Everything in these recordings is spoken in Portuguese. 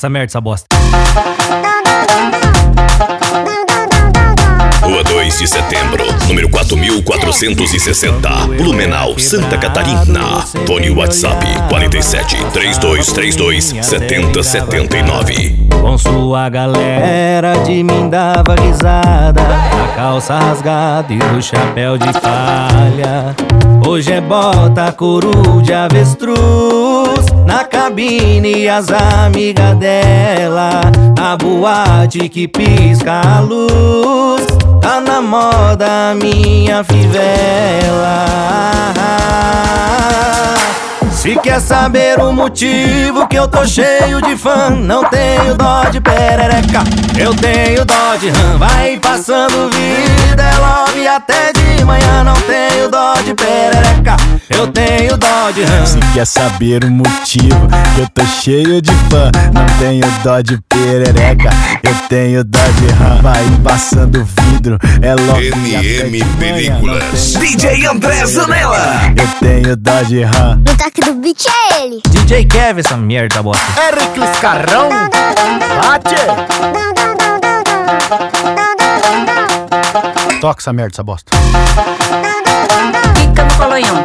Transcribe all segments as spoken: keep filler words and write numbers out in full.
essa merda, essa bosta. Rua dois de setembro, número quatro mil quatrocentos e sessenta, Blumenau, Santa Catarina. Fone WhatsApp quarenta e sete, trinta e dois trinta e dois, setenta setenta e nove. Com sua galera de mim dava risada, a calça rasgada e o chapéu de palha. Hoje é bota, couro de avestruz, na cabine as amigas dela, na boate que pisca a luz. Tá na moda minha fivela. Se quer saber o motivo que eu tô cheio de fã, não tenho dó de perereca, eu tenho dó de rã. Vai passando vida, é love até de manhã, não tenho dó de perereca, eu tenho dó de rã. Se quer saber o motivo que eu tô cheio de fã, não tenho dó de perereca, eu tenho dó de rã. Vai passando vidro, é love M M até de Películas. manhã, D J André Zanella. eu tenho dó de rã. No toque do beat é ele. D J Kevin, essa merda, bosta. Hércules Carrão, bate! Toca essa merda, essa bosta. Fica no colonhão.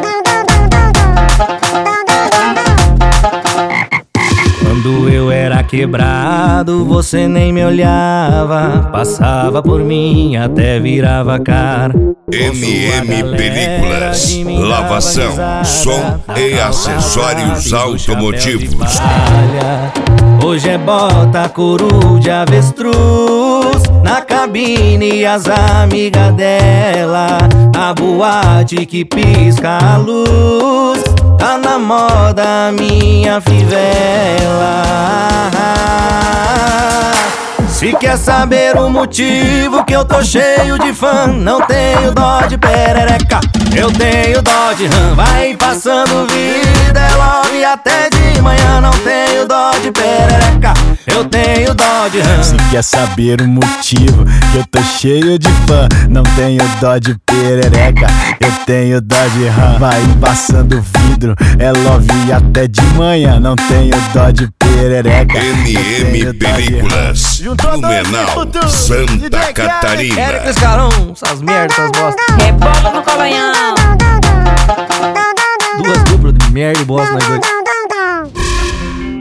Quando eu era quebrado, você nem me olhava, passava por mim, até virava cara. M M Películas. Lavação, som e acessórios automotivos. Hoje é bota, couro de avestruz, na cabine as amigas dela, na boate que pisca a luz. Tá na moda minha fivela. Se quer saber o motivo que eu tô cheio de fã, não tenho dó de perereca, eu tenho dó de rã. Vai passando vida, é love até de manhã, não tenho dó de perereca, eu tenho dó de rã. Se quer saber o motivo que eu tô cheio de fã, não tenho dó de perereca, eu tenho dó de rã. Vai passando vidro, é love até de manhã, não tenho dó de perereca, M M Películas. Blumenau, Santa Catarina. Hércules Carrão, essas merdas, essas bosta. Rebola no colonhão. Duas duplas de merda e bosta nós dois.